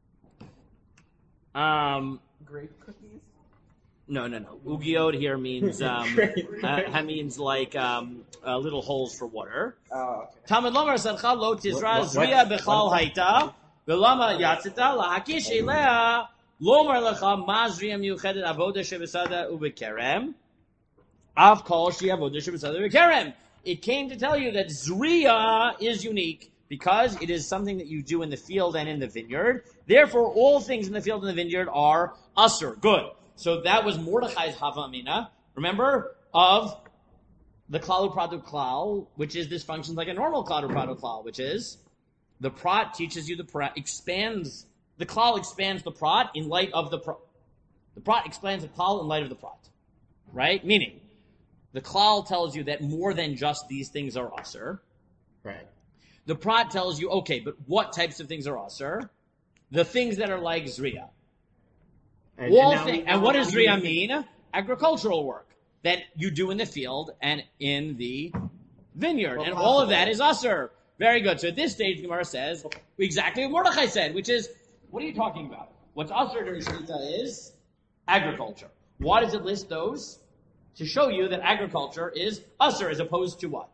Grape cookies? No. Ugiot here means means like little holes for water. Oh, okay. Talmud Lomar Sadcha lo tizra zriya bechal haita v'lama yatzita lahakish elea lomar lecha ma zriya miuchedet avoda shebesada ubekerem av kol shi avoda shebesada ubekerem. It came to tell you that zriya is unique because it is something that you do in the field and in the vineyard. Therefore, all things in the field and the vineyard are usur. Good. So that was Mordechai's Havamina, remember, of the Klal U'Pratu Klal, which is this functions like a normal Klal U'Pratu Klal, which is the Prat teaches you the Klal expands the Prat in light of the Prat. The Prat expands the Klal in light of the Prat, right? Meaning, the Klal tells you that more than just these things are Asur. Right. The Prat tells you, okay, but what types of things are Asur? The things that are like Zriya. And what does Zriya mean? Agricultural work that you do in the field and in the vineyard. And all of that is Asur. Very good. So at this stage, the Gemara says exactly what Mordechai said, which is, what are you talking about? What's Asur during Shemitah is agriculture. Why does it list those? To show you that agriculture is Asur as opposed to what?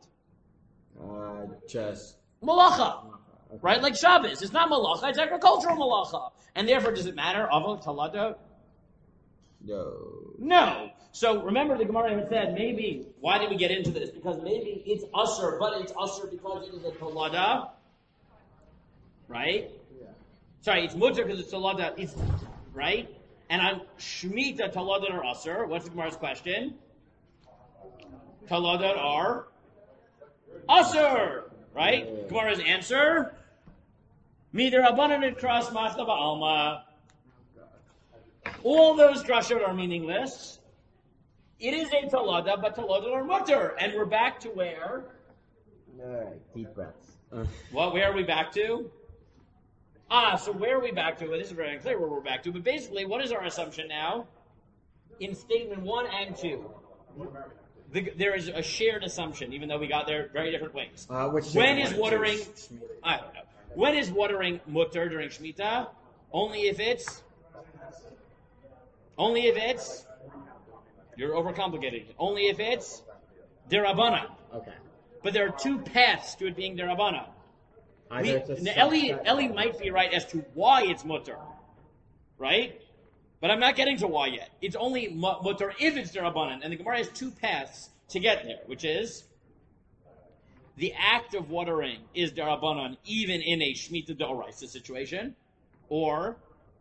Just Malacha. Right? Like Shabbos. It's not Malacha, it's agricultural Malacha. And therefore, does it matter? Avot, Talada? No. So remember the Gemara had said, maybe, why did we get into this? Because maybe it's Asur, but it's Asur because it is a Talada. Right? Yeah. Sorry, it's Mutter because it's Talada. It's, right? And on Shemitah, Talada or Asur. What's the Gemara's question? Talada are Asur. Right? Gemara's answer? Midir Rabbanan cross Machta Ba'alma. All those drashot are meaningless. It is a talada, but talada are mutter. And we're back to where? Alright, deep breaths. Where are we back to? So where are we back to? Well, this is very unclear where we're back to. But basically, what is our assumption now? In statement 1 and 2. There is a shared assumption, even though we got there very different ways. When is watering? I don't know. When is watering mutter during Shemitah? Only if it's. You're overcomplicating it. Only if it's derabanan. Okay. But there are two paths to it being derabanan. Eli might be right as to why it's mutter, right? But I'm not getting to why yet. It's only mutter if it's derabanan, and the Gemara has two paths to get there, which is the act of watering is derabanan even in a Shemitah d'oraisa situation, or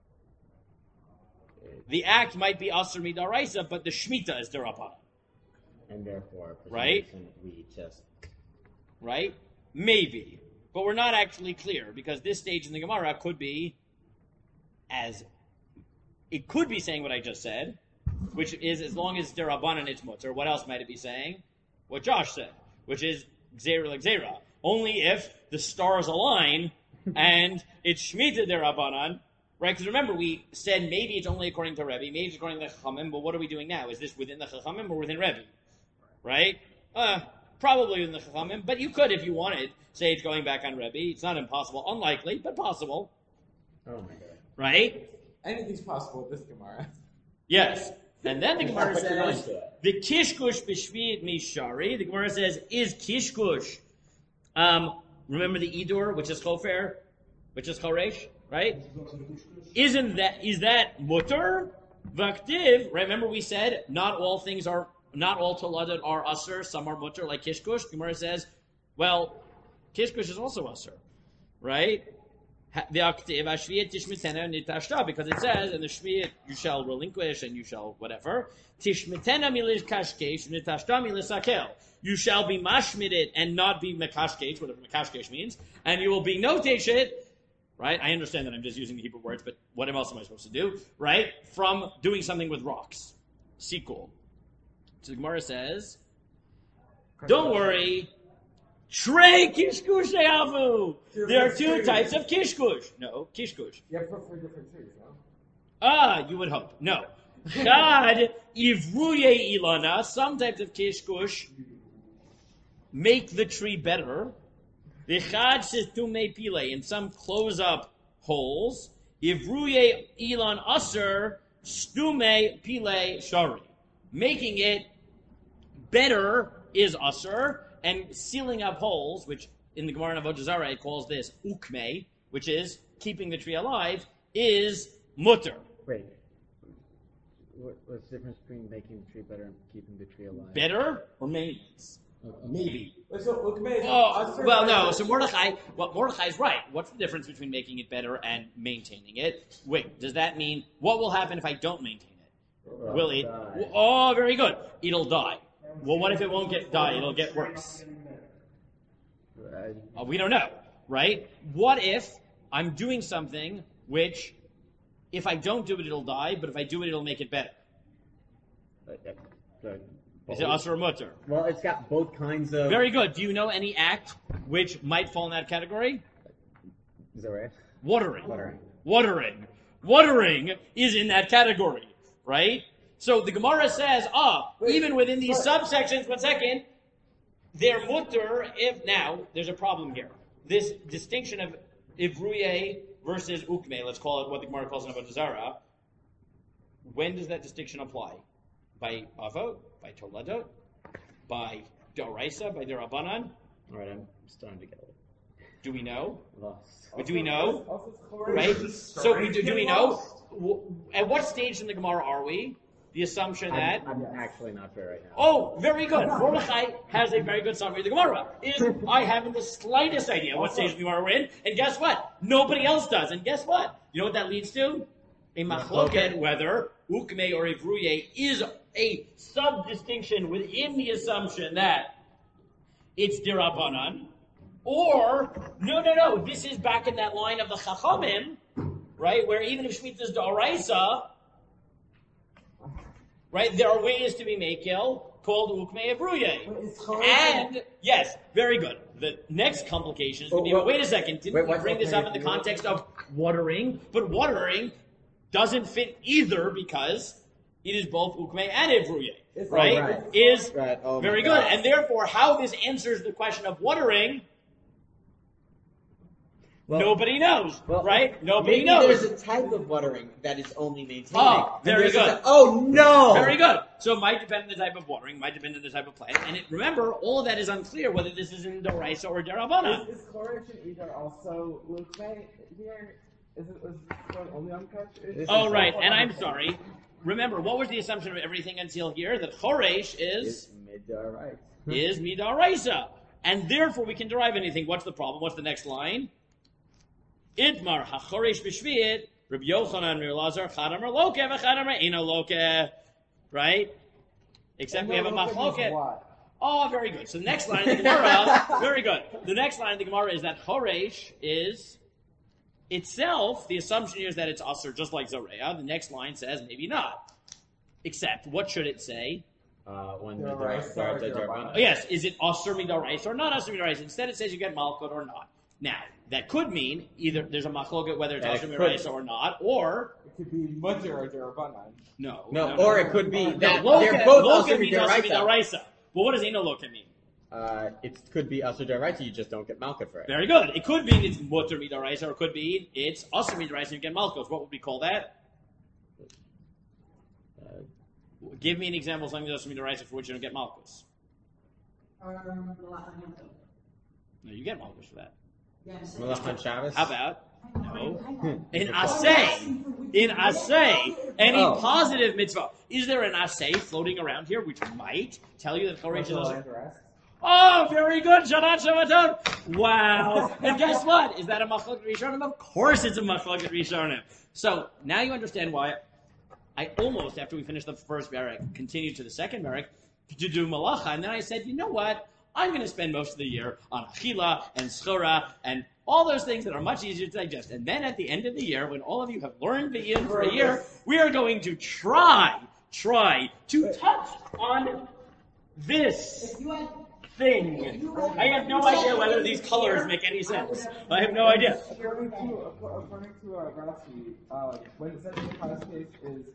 the act might be asur midaraisa, but the Shemitah is derabanan. And therefore, right? We just right? Maybe. But we're not actually clear, because this stage in the Gemara could be it could be saying what I just said, which is as long as derabanan it's mutter. What else might it be saying? What Josh said, which is gzera like zera. Only if the stars align and it's Shemitah derabanan, right? Because remember, we said maybe it's only according to Rebbe, maybe it's according to the Chachamim, but what are we doing now? Is this within the Chachamim or within Rebbe? Right? Probably within the Chachamim, but you could, if you wanted, say it's going back on Rebbe. It's not impossible. Unlikely, but possible. Oh my God. Right? Anything's possible with this Gemara. Yes. And then the Gemara says, the kishkush b'shvi'it mishari. The Gemara says, is kishkush. Remember the idur, which is chofer, which is choresh, right? Is that mutter? Vaktiv, right? Remember we said, not all taladat are asur, some are mutter, like kishkush. Gemara says, well, kishkush is also asur, right? The aktiv ashviyat tishmitena nitashta, because it says in the shviyat you shall relinquish and you shall whatever. Tishmitena milish kashkesh nitashta milisakel. You shall be mashmidit and not be mekashkesh, whatever mekashkesh means, and you will be noteshet right? I understand that I'm just using the Hebrew words, but what else am I supposed to do, right? From doing something with rocks. Sikul. So the Gemara says, don't worry. Trey kishkush avu. There are two types of kishkush. No, kishkush. You have to put 3 different trees, no? You would hope. No. Chad ivruye ilana. Some types of kishkush make the tree better. V'chad situme pile. And some close up holes. Ivruye ilan aser stume pile shari. Making it better is aser. And sealing up holes, which in the Gemara of Avodah Zarah it calls this ukme, which is keeping the tree alive, is mutter. Wait. What's the difference between making the tree better and keeping the tree alive? Better or maintenance? Maybe. So ukme is Well, no. So Mordechai is right. What's the difference between making it better and maintaining it? Wait, does that mean what will happen if I don't maintain it? Will it? Die. Oh, very good. It'll die. Well, what if it won't die? It'll get worse. We don't know, right? What if I'm doing something which, if I don't do it, it'll die, but if I do it, it'll make it better? Is it asur or mutter? Well, it's got both kinds of... Very good. Do you know any act which might fall in that category? Is that right? Watering. Watering is in that category, right? So the Gemara says, even within these subsections, one second, they're mutter if, now, there's a problem here. This distinction of ivruye versus ukme, let's call it what the Gemara calls in Avodah Zarah, when does that distinction apply? By avot, by toladot, by daraisa, by derabanan? All right, I'm starting to get it. Do we know? Lost. But do we know? Also, Right? So do we know? At what stage in the Gemara are we? The assumption that... I'm actually not sure right now. Oh, very good. Mordechai has a very good summary of the Gemara. I haven't the slightest idea what stage of the Gemara we're in, and guess what? Nobody else does. And guess what? You know what that leads to? A machloket, whether ukme or ivruye is a sub-distinction within the assumption that it's dirabanan, or, no, this is back in that line of the Chachamim, right, where even if Shemitah is da'araisa, right, there are ways to be makil called ukme ivruye. And, yes, very good. The next complication is going to be, wait a second, didn't we bring this up in the context of watering? But watering doesn't fit either because it is both ukme and ivruye, right? Oh Very good. And therefore, how this answers the question of watering, nobody knows, right? Nobody knows. There's a type of watering that is only maintaining. Oh, very good. No! Very good. So it might depend on the type of watering, might depend on the type of plant. And remember, all of that is unclear whether this is in Doraisa or Derabana. Is chloration either also ukme here? Is it going only on kach? Oh, right. And I'm sorry. Remember, what was the assumption of everything until here? That choresh is midaraisa. And therefore we can derive anything. What's the problem? What's the next line? Idmar hachoresh b'shviit, Rabbi Yochanan mir Lazar, chadam loke v'chadam eino loke. Right? Except we have a machloket. Oh, very good. So the next line in the Gemara, very good. The next line in the Gemara is that choresh is itself, the assumption here is that it's asur, just like Zoreah. The next line says maybe not. Except, what should it say? When Yes, is it asur midaraisa or not asur midaraisa? Instead it says you get malchut or not. Now, that could mean either there's a machloket whether it's asur midaraisa or not, or it could be mutter or derabanan. No, or it could be that they're loke both asur means asur midaraisa. midaraisa. Well, what does eno loke mean? It could be asur deraisa, you just don't get malchut for it. Very good. It could mean it's mutter midaraisa, or it could be it's asur midaraisa and you get malchut. What would we call that? Give me an example of something that's midaraisa for which you don't get malchus. No, you get malchus for that. Malach Shabbos? How about in asay? In asay, any positive mitzvah. Is there an asay floating around here which might tell you that choresh is asur? Oh, very good. Shabbat Shabbaton. Wow. And guess what? Is that a machlokes rishonim? Of course it's a machlokes rishonim. So now you understand why I almost, after we finished the first parak, continued to the second parak to do malacha. And then I said, you know what? I'm going to spend most of the year on achila and schora and all those things that are much easier to digest. And then at the end of the year, when all of you have learned the Iyun for a year, we are going to try to touch on this If you had, thing. I have no idea whether these colors make any sense. I have no idea. According to Rashi, when it says the highest case is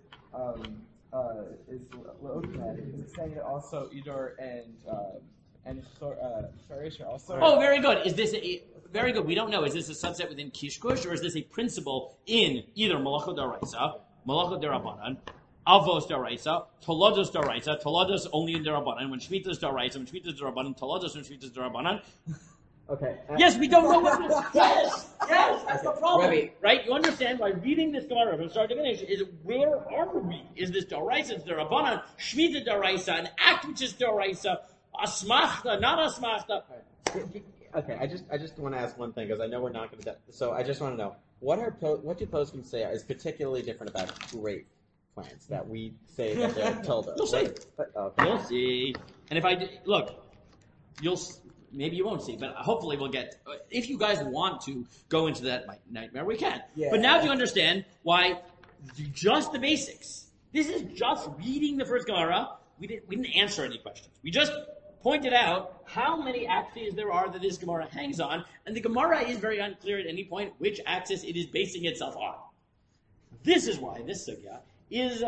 Lokman, it's saying that also Idor and Sharish are also. Oh, very good. Is this very good? We don't know. Is this a subset within Kishkush, or is this a principle in either Malacha Daraisa, Malacha Darabanan, Avos Daraisa, Tolodos Daraisa, Tolodos only in Darabanan, when Shmitas Daraisa, when Shmitas Darabanan, Tolodos when Shmitas Darabanan? Okay. Yes, we don't know what it is. Yes, that's the problem. Rabbi. Right? You understand why reading this Gemara from start to finish is where are we? Is this Daraisa, it's Darabanan, Shmita Daraisa, an act which is Daraisa, Asmachta, not Asmachta? Okay, I just want to ask one thing because I know we're not going to. So I just want to know what do poskim say is particularly different about grape plants that we say that they're tilda. You'll see. Okay. You'll see. And if look, maybe you won't see, but hopefully we'll get. If you guys want to go into that nightmare, we can. Yeah. But now do you understand why? Just the basics. This is just reading the first Gemara. We didn't answer any questions. We just pointed out how many axes there are that this Gemara hangs on, and the Gemara is very unclear at any point which axis it is basing itself on. This is why this sugya is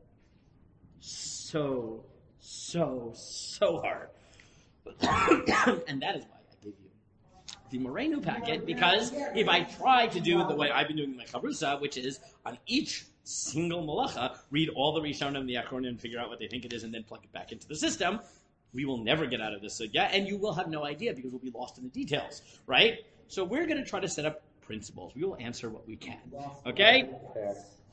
so hard. And that is why I give you the Moreno packet, because if I try to do it the way I've been doing my Chavrusa, which is on each single malacha, read all the Rishonim and the Achronim and figure out what they think it is and then plug it back into the system, we will never get out of this sugya, and you will have no idea because we'll be lost in the details, right? So we're going to try to set up principles. We will answer what we can. Okay?